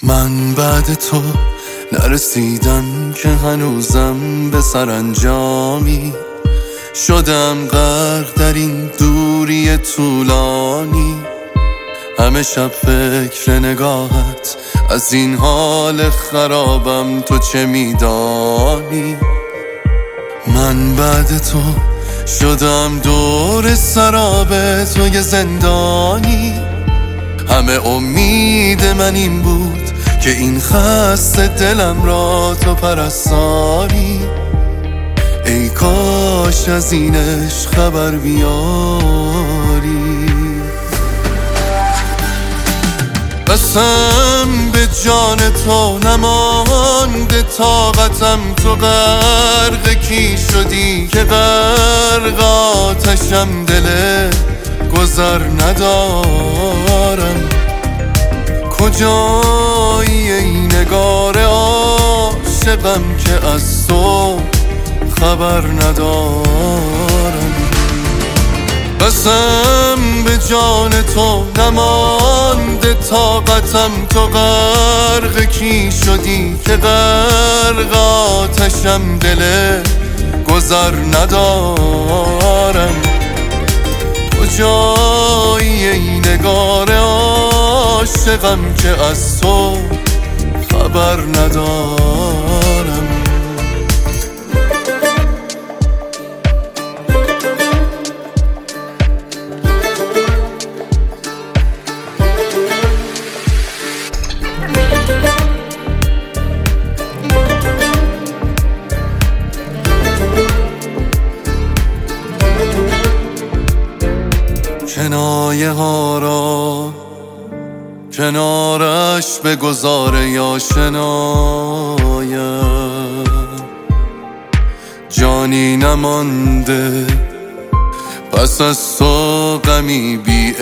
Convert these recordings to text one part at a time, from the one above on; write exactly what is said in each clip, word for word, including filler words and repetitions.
من بعد تو نرسیدم که هنوزم به سرانجامی، شدم غرق در این دوری طولانی. همه شب فکر نگاهت، از این حال خرابم تو چه میدانی؟ من بعد تو شدم دور سراب توی زندانی. همه امید من این بود که این خسته دلم را تو پرستاری. ای کاش از اینش خبر بیاری. قسم به جان تو نمانده طاقتم، تو غرق کی شدی که غرق آتشم، دل گذر ندارم. کجایی ای نگار عاشقم که از تو خبر ندارم. قسم به جان تو نمانده طاقتم، تو غرق کی شدی که غرق آتشم، دل گذر ندارم. کجایی ای نگار عاشقم که از تو خبر ندارم. کنایه ها را کنارش بگذار یا شنایم، جانی نمانده پس از تو غمی بی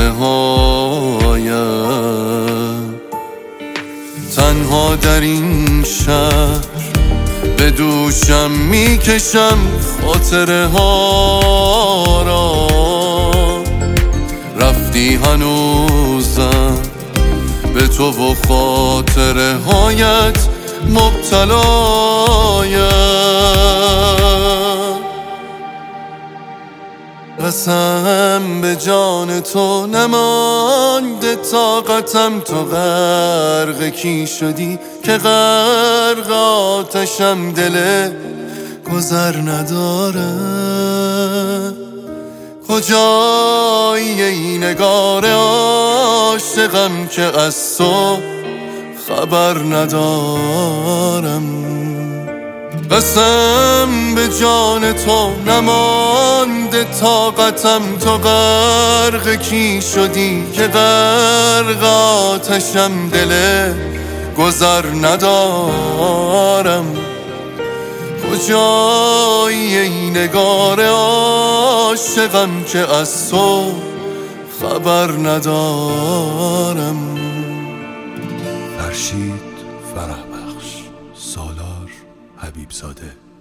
انتهایم. تنها در این شهر به دوشم میکشم خاطره ها را. رفتی هنوزم به تو و خاطره هایت مبتلایم. قسم به جان تو نمانده طاقتم، تو غرق کی شدی که غرق آتشم، دل گذر ندارم. کجایی ای نگار عاشقم که از تو خبر ندارم. قسم به جان تو نمانده طاقتم، تو غرق کی شدی که غرق آتشم، دل گذر ندارم. کجایی ای نگار عاشقم که از تو خبر ندارم. فرشید فرح بخش، سالار حبیب زاده.